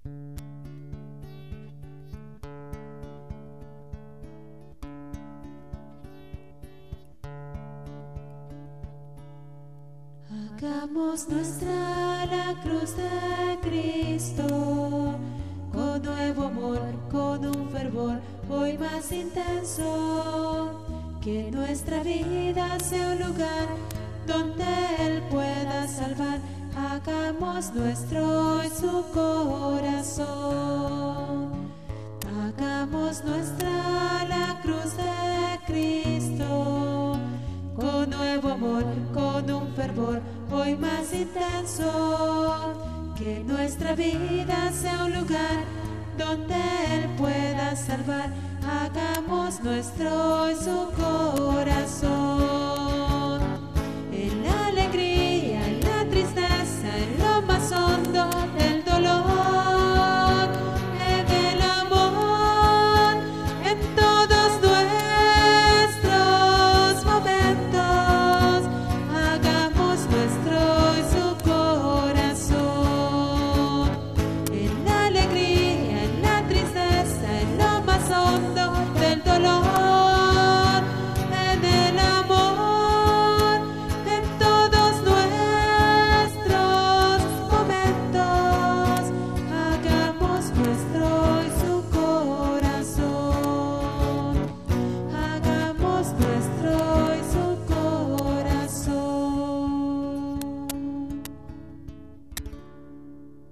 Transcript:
Hagamos nuestra la cruz de Cristo, con nuevo amor, con un fervor hoy más intenso. Que nuestra vida sea un lugar donde Él pueda salvar. Hagamos nuestro hoy su corazón. Hagamos nuestra la cruz de Cristo, con nuevo amor, con un fervor hoy más intenso. Que nuestra vida sea un lugar donde Él pueda salvar. Hagamos nuestro hoy su corazón.